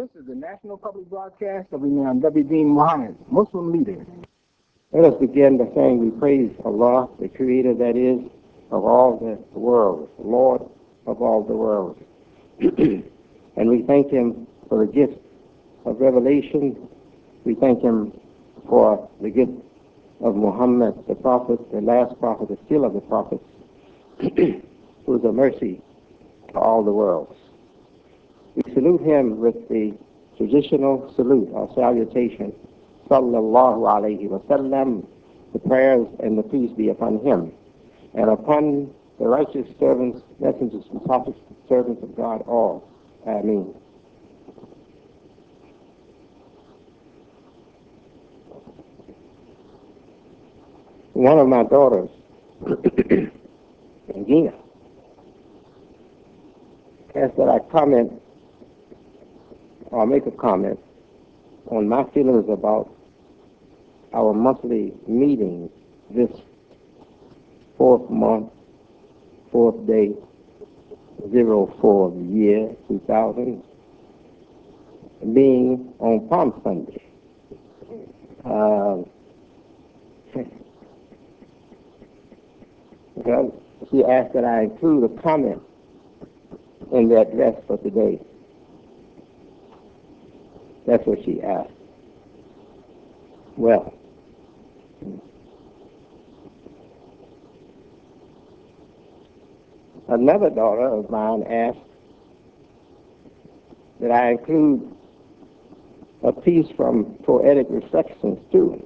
This is the National Public Broadcast of Imam W. Dean Muhammad, Muslim leader. Let us begin by saying we praise Allah, the Creator that is of all the worlds, Lord of all the worlds. And we thank Him for the gift of revelation. We thank Him for the gift of Muhammad, the prophet, the last prophet, the seal of the prophets, who is a mercy to all the worlds. We salute him with the traditional salute, our salutation, sallallahu alayhi wa sallam, the prayers and the peace be upon him, and upon the righteous servants, messengers, and prophets, servants of God all. Ameen. One of my daughters, Gina, asked that I comment or make a comment on my feelings about our monthly meeting this fourth month, fourth day, 04 of the year 2000, being on Palm Sunday. Well, she asked that I include a comment in the address for today. That's what she asked. Well, another daughter of mine asked that I include a piece from Poetic Reflections too.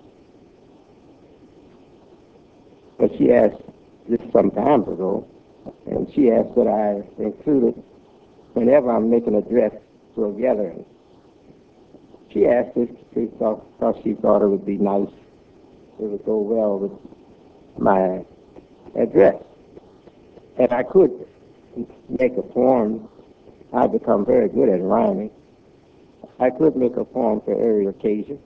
But she asked this some time ago, and she asked that I include it whenever I'm making an address to a gathering. She asked this because she thought it would be nice, it would go well with my address. And I could make a poem. I've become very good at rhyming. I could make a poem for every occasion.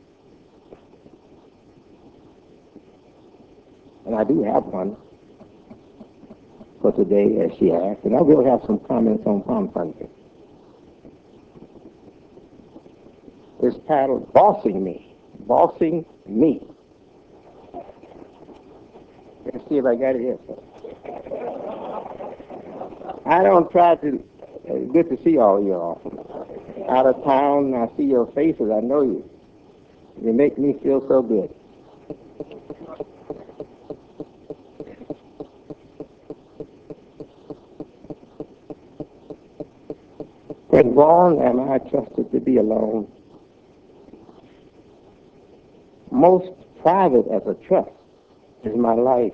And I do have one for today, as she asked. And I will have some comments on Palm Sunday. It's titled Bossing Me. Bossing Me. Let's see if I got it here. I don't try to, good to see all you all. Out of town, I see your faces, I know you. You make me feel so good. When born am I trusted to be alone. Most private as a trust is my life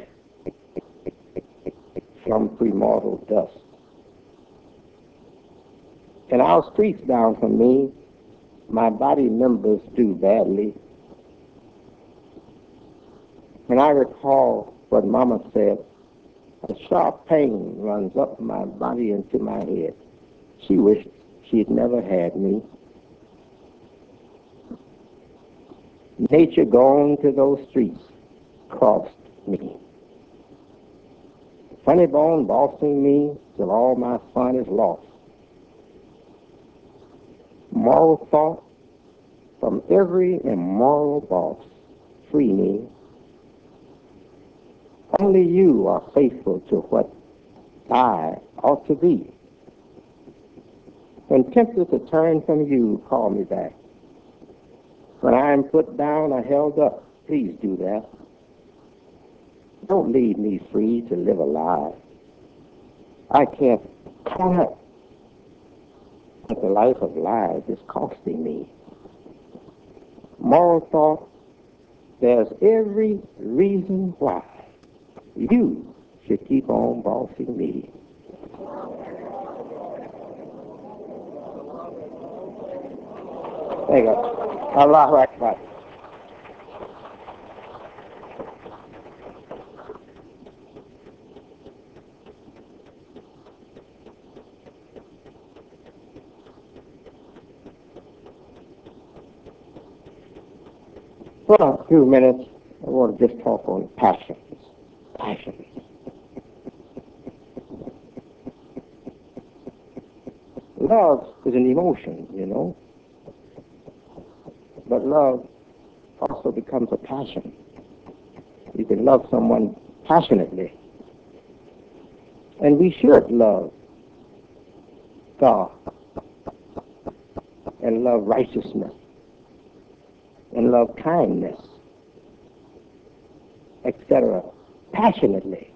from premortal dust. In our streets down from me, my body members do badly. When I recall what Mama said, a sharp pain runs up my body into my head. She wished she'd never had me. Nature gone to those streets cost me. Funny bone bossing me till all my fun is lost. Moral thought from every immoral boss, free me. Only you are faithful to what I ought to be. When tempted to turn from you, call me back. When I am put down or held up, please do that. Don't leave me free to live a lie. I can't count up what the life of lies is costing me. Moral thought, there's every reason why you should keep on bossing me. There you go. Allahu Akbar. For a few minutes, I want to just talk on passions. Passions. Love is an emotion, but love also becomes a passion. You can love someone passionately. And we should love God and love righteousness and love kindness, etc., passionately.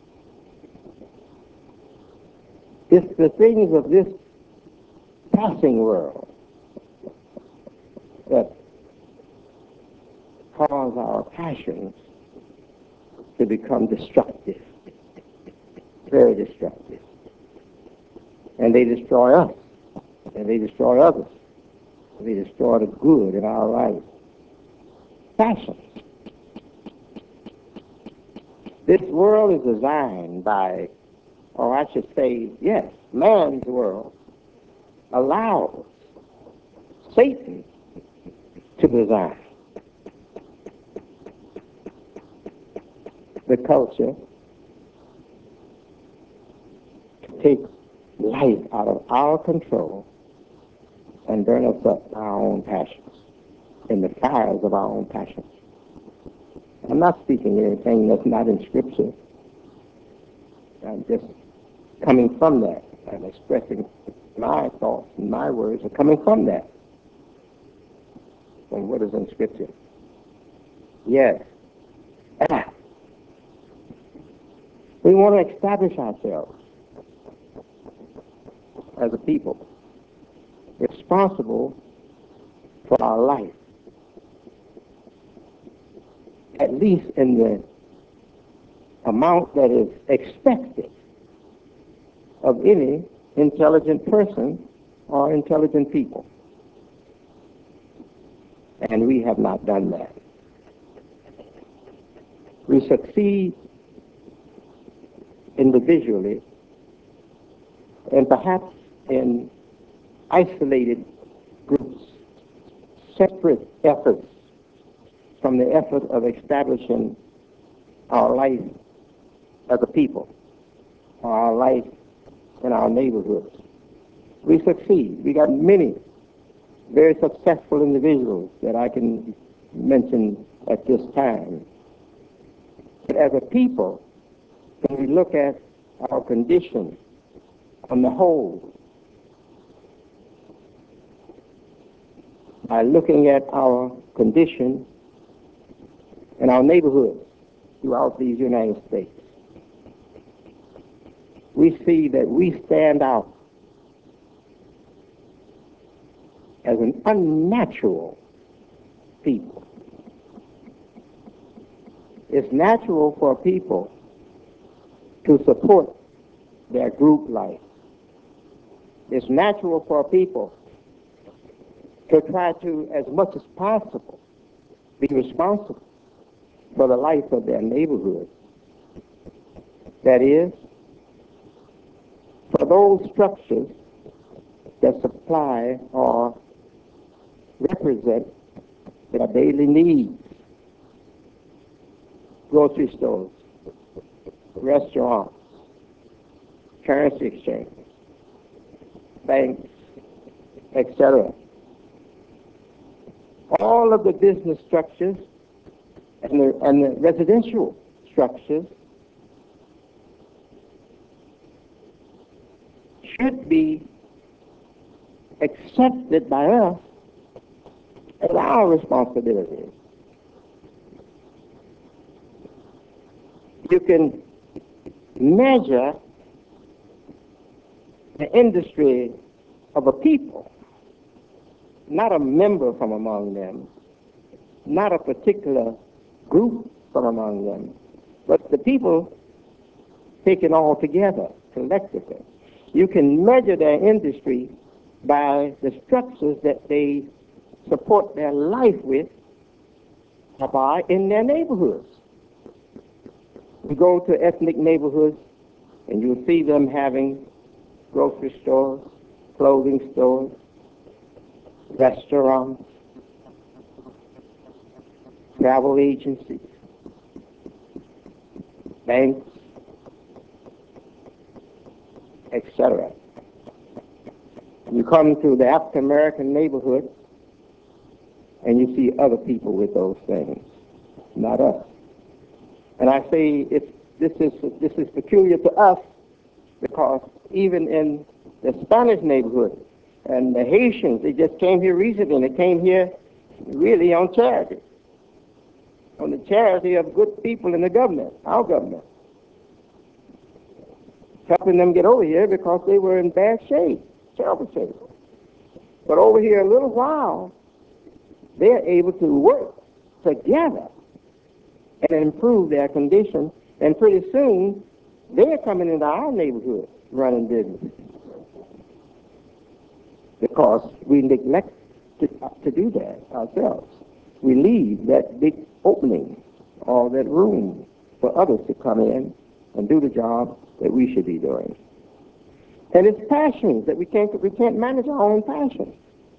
It's the things of this passing world that cause our passions to become destructive, very destructive. And they destroy us, and they destroy others. They destroy the good in our life. Passion. This world is designed by, or I should say, yes, man's world allows Satan to design the culture to take life out of our control and burn us up by our own passions, in the fires of our own passions. I'm not speaking anything that's not in Scripture. I'm just coming from that. I'm expressing my thoughts and my words are coming from that. From what is in Scripture. Yes. We want to establish ourselves as a people responsible for our life, at least in the amount that is expected of any intelligent person or intelligent people. And we have not done that. We succeed individually and perhaps in isolated groups, separate efforts from the effort of establishing our life as a people, or our life in our neighborhoods. We succeed. We got many very successful individuals that I can mention at this time. But as a people, when we look at our condition on the whole, by looking at our condition in our neighborhoods throughout these United States, we see that we stand out as an unnatural people. It's natural for people to support their group life. It's natural for people to try to, as much as possible, be responsible for the life of their neighborhood. That is, for those structures that supply or represent their daily needs. Grocery stores, restaurants, currency exchange, banks, etc. All of the business structures and the residential structures should be accepted by us as our responsibility. You can measure the industry of a people, not a member from among them, not a particular group from among them, but the people taken all together, collectively. You can measure their industry by the structures that they support their life with or by in their neighborhoods. You go to ethnic neighborhoods and you'll see them having grocery stores, clothing stores, restaurants, travel agencies, banks, etc. You come to the African American neighborhood and you see other people with those things, not us. And I say this is peculiar to us because even in the Spanish neighborhood and the Haitians, they just came here recently, and they came here really on charity, on the charity of good people in the government, our government, helping them get over here because they were in bad shape, terrible shape. But over here a little while, they're able to work together and improve their condition, and pretty soon they're coming into our neighborhood running business because we neglect to do that ourselves. We leave that big opening, all that room for others to come in and do the job that we should be doing. And it's passions that we can't manage our own passions.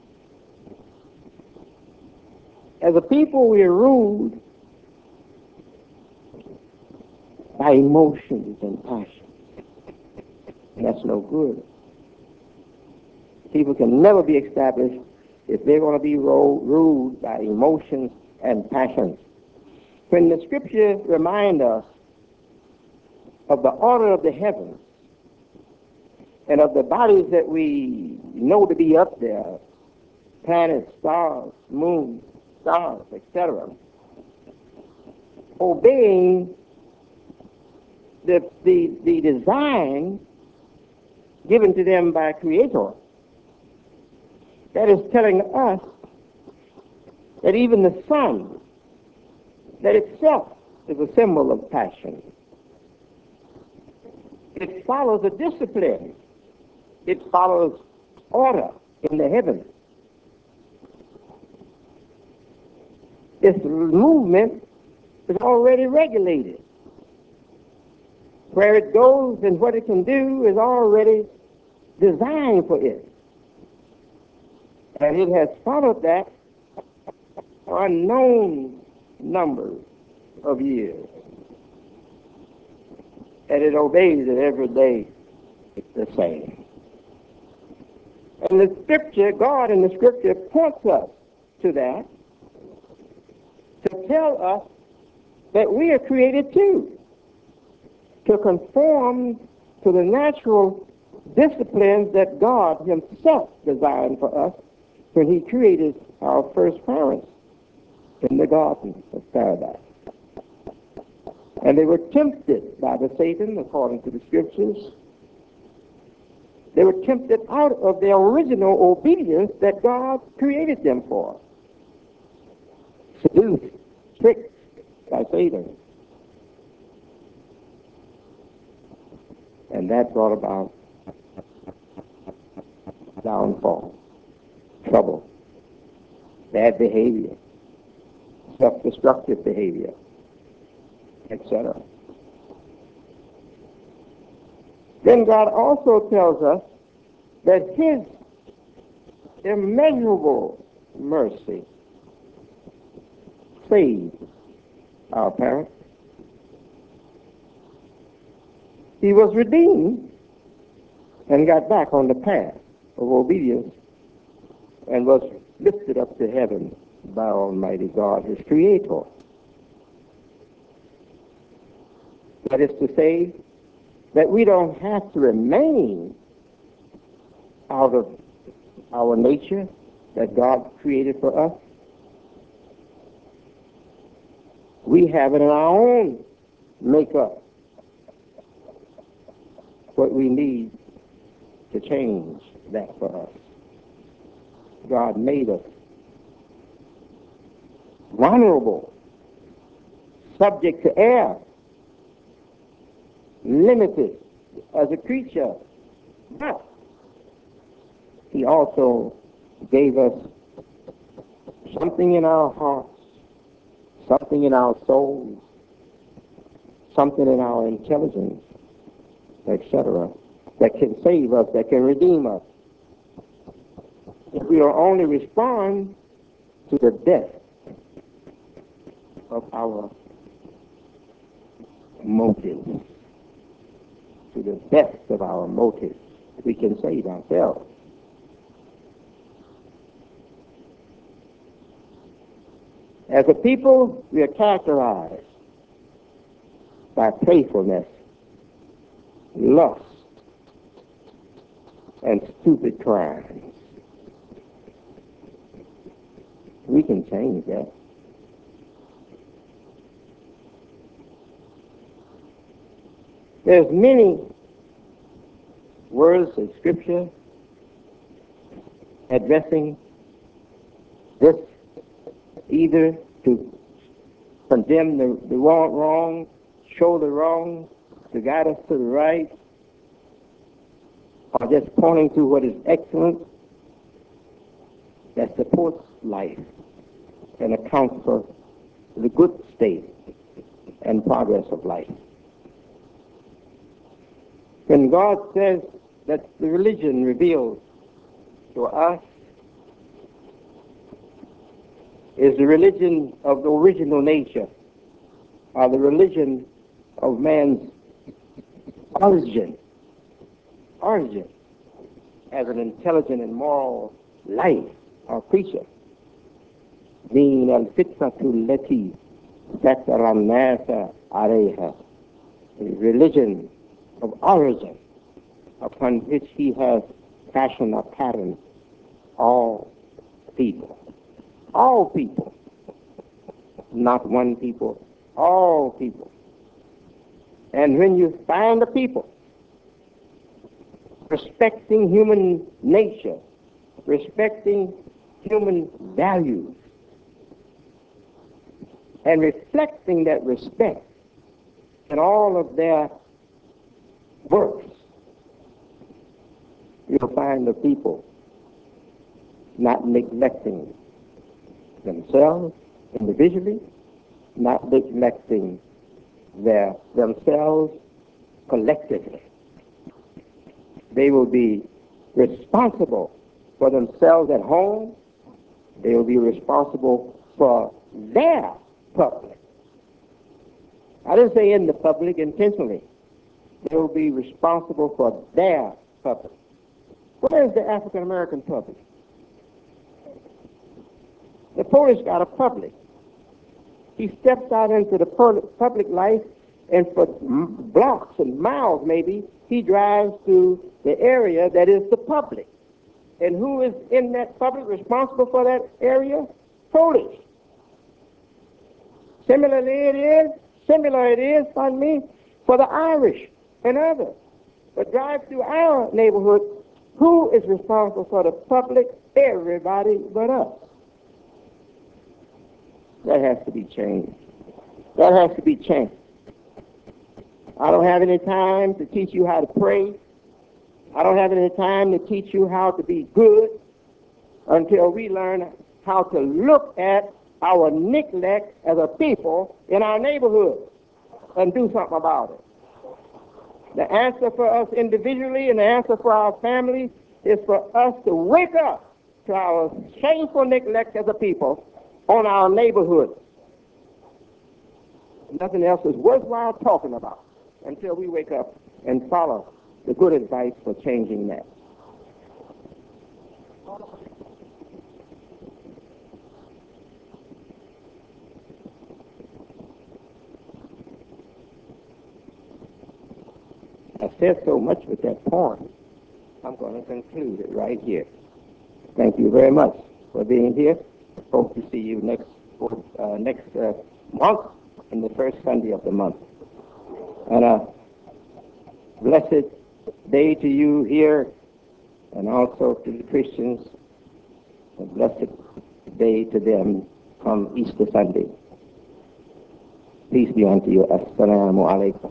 As a people, we are ruled by emotions and passions. And that's no good. People can never be established if they're going to be ruled by emotions and passions. When the scripture reminds us of the order of the heavens and of the bodies that we know to be up there, planets, stars, moon, stars, etc., obeying the design given to them by Creator, that is telling us that even the sun, that itself is a symbol of passion. It follows a discipline. It follows order in the heavens. Its movement is already regulated. Where it goes and what it can do is already designed for it. And it has followed that for unknown numbers of years. And it obeys it every day the same. And the scripture, God in the scripture points us to that, to tell us that we are created too, to conform to the natural disciplines that God himself designed for us when he created our first parents in the Garden of Paradise. And they were tempted by the Satan, according to the scriptures. They were tempted out of their original obedience that God created them for. Seduced, tricked by Satan. And that brought about downfall, trouble, bad behavior, self-destructive behavior, etc. Then God also tells us that his immeasurable mercy saved our parents. He was redeemed and got back on the path of obedience and was lifted up to heaven by Almighty God, his Creator. That is to say that we don't have to remain out of our nature that God created for us. We have it in our own makeup what we need to change that for us. God made us vulnerable, subject to error, limited as a creature, but he also gave us something in our hearts, something in our souls, something in our intelligence, etc., that can save us, that can redeem us. If we will only respond to the depth of our motives, to the depth of our motives, we can save ourselves. As a people, we are characterized by playfulness, lust, and stupid crimes. We can change that. There's many words in Scripture addressing this, either to condemn the wrong, show the wrong, to guide us to the right, or just pointing to what is excellent that supports life and accounts for the good state and progress of life. When God says that the religion revealed to us is the religion of the original nature, or the religion of man's origin as an intelligent and moral life or creature, being al-fitratu allati fatara an-nasa alayha, the religion of origin upon which he has fashioned a pattern. All people, not one people, all people. And when you find a people respecting human nature, respecting human values, and reflecting that respect in all of their works, you'll find the people not neglecting themselves individually, not neglecting themselves collectively. They will be responsible for themselves at home. They will be responsible for their public. I didn't say in the public intentionally. They will be responsible for their public. Where is the African American public? The Polish got a public. He steps out into the public life, and for blocks and miles maybe, he drives to the area that is the public. And who is in that public responsible for that area? Polish. Similar it is, pardon me, for the Irish and others. But drive through our neighborhood, who is responsible for the public? Everybody but us. That has to be changed. That has to be changed. I don't have any time to teach you how to pray. I don't have any time to teach you how to be good until we learn how to look at our neglect as a people in our neighborhood and do something about it. The answer for us individually and the answer for our families is for us to wake up to our shameful neglect as a people on our neighborhood. Nothing else is worthwhile talking about until we wake up and follow the good advice for changing that. I said so much with that point. I'm going to conclude it right here. Thank you very much for being here. Hope to see you next month, in the first Sunday of the month. And a blessed day to you here, and also to the Christians. A blessed day to them come Easter Sunday. Peace be unto you. Assalamu alaikum.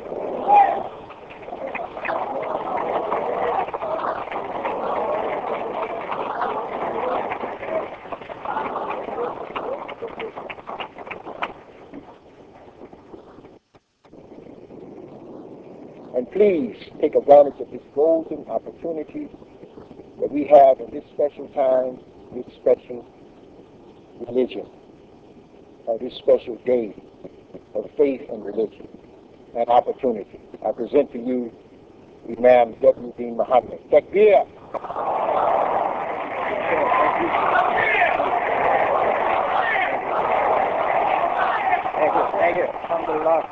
And please take advantage of this golden opportunity that we have in this special time, this special religion, or this special day of faith and religion and opportunity. I present to you Imam W. Dean Muhammad. Takbir! Thank you. Thank you. Alhamdulillah.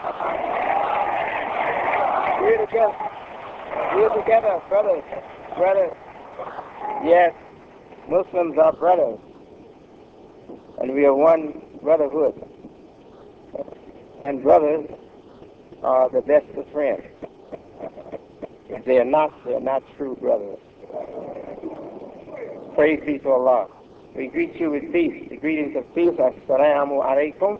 We're together. We're together, brothers. Brothers. Yes, Muslims are brothers. And we are one brotherhood. And brothers are the best of friends. If they are not true brothers. Praise be to Allah. We greet you with peace. The greetings of peace. Assalamu alaikum.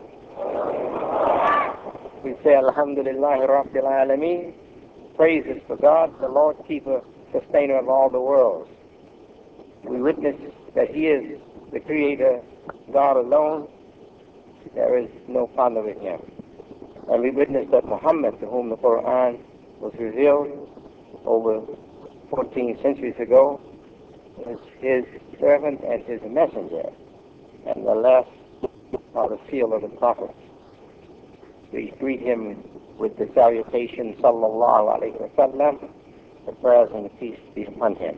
We say Alhamdulillah Rabbil Alameen. Praises to God, the Lord Keeper, Sustainer of all the worlds. We witness that He is the Creator, God alone. There is no partner with Him. And we witness that Muhammad, to whom the Quran was revealed over 14 centuries ago, is His servant and His messenger. And the last are the seal of the prophets. We greet him with the salutation, sallallahu alayhi wa sallam, the prayers and the peace be upon him.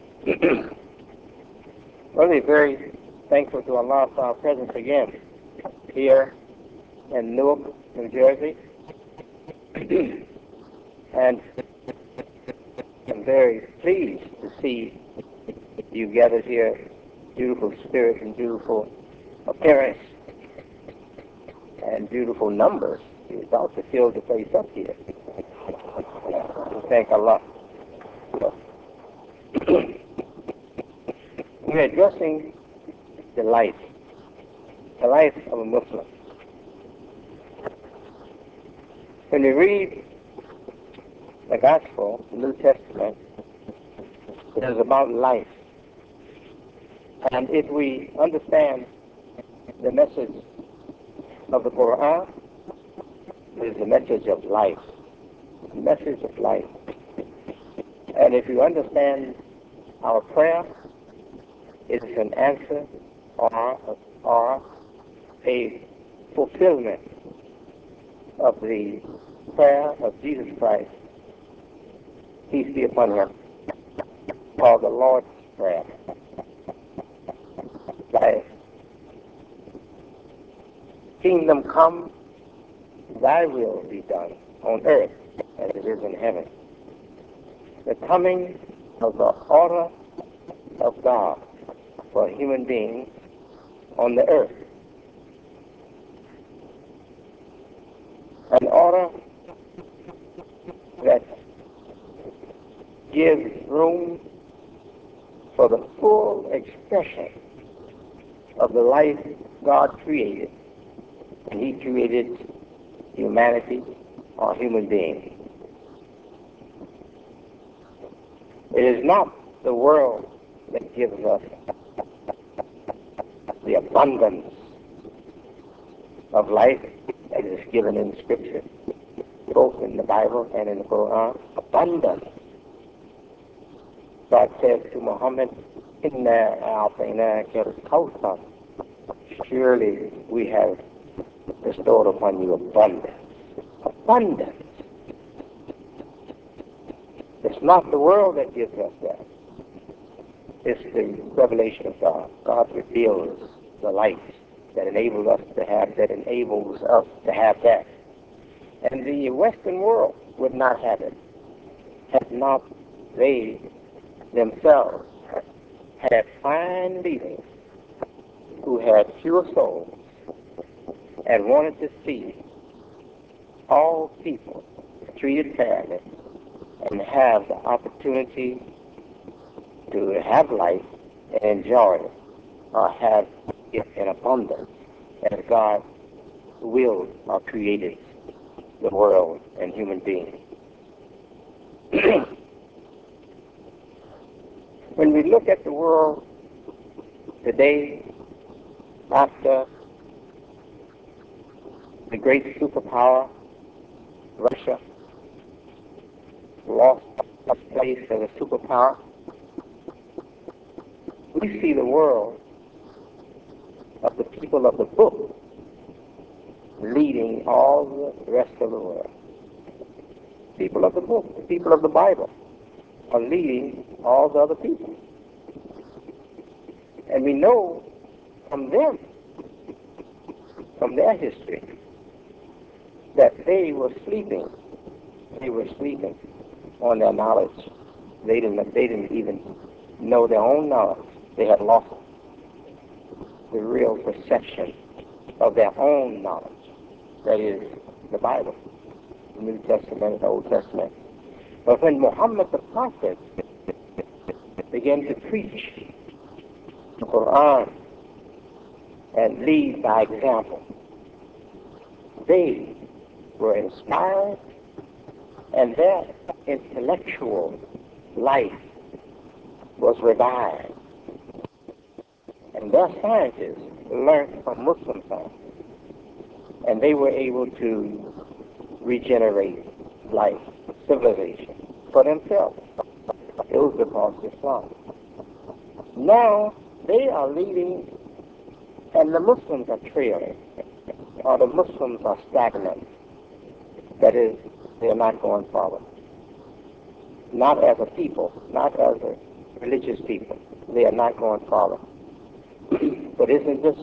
Really very thankful to Allah for our presence again here in Newark, New Jersey. And I'm very pleased to see you gathered here, beautiful spirit and beautiful appearance and beautiful numbers. You're about to fill the place up here. Thank Allah. We're addressing the life of a Muslim. When you read the Gospel, the New Testament, it is about life. And if we understand the message of the Quran, it is the message of life. The message of life. And if you understand our prayer, it is an answer or a fulfillment of the prayer of Jesus Christ, peace be upon him, called the Lord's Prayer. Thy kingdom come, thy will be done on earth as it is in heaven. The coming of the order of God for human beings on the earth. An order that gives room for the full expression of the life God created. And He created humanity or human beings. It is not the world that gives us the abundance of life that is given in Scripture, both in the Bible and in the Quran. Abundance. God said to Muhammad, "Inna a'tainaka al-kawthar." Surely we have bestowed upon you abundance. Abundance. It's not the world that gives us that. It's the revelation of God. God reveals the light that enables us to have that. And the Western world would not have it had not they themselves had fine leaders who had pure souls and wanted to see all people treated fairly and have the opportunity to have life and enjoy it, or have it in abundance as God willed or created the world and human beings. When we look at the world today, after the great superpower, Russia, lost its place as a superpower, we see the world of the people of the book leading all the rest of the world. People of the book, the people of the Bible, are leading all the other people. And we know from them, from their history, that they were sleeping. They were sleeping on their knowledge. They didn't even know their own knowledge. They had lost the real perception of their own knowledge. That is the Bible, the New Testament and the Old Testament. But when Muhammad the Prophet began to preach the Quran and lead by example, they were inspired, and their intellectual life was revived. And their scientists learned from Muslim science, and they were able to regenerate life, civilization for themselves. It was because of Islam. Now they are leading, and the Muslims are trailing, or the Muslims are stagnant. That is, they are not going forward. Not as a people, not as a religious people. They are not going forward. But isn't this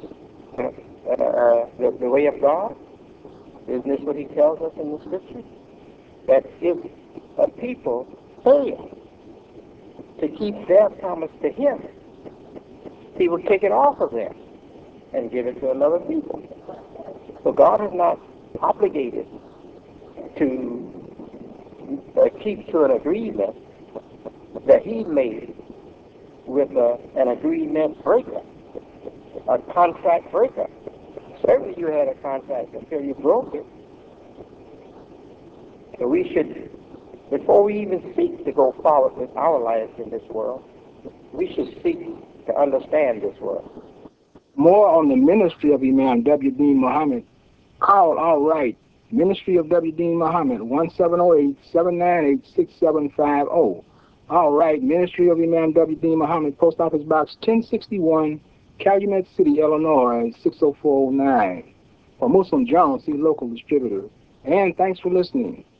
the way of God? Isn't this what he tells us in the scripture? That if a people fail to keep their promise to him, he will take it off of them and give it to another people. So God is not obligated to keep to an agreement that he made with an agreement breaker, a contract breaker. Certainly you had a contract until you broke it. So we should, before we even seek to go forward with our lives in this world, we should seek to understand this world. More on the ministry of Imam W. Deen Muhammad, call All Right, Ministry of W. Deen Muhammad, 1708-798-6750. All Right, Ministry of Imam W. Deen Muhammad, Post Office Box 1061, Calumet City, Illinois, 60409. For Muslim Jones, see local distributor. And thanks for listening.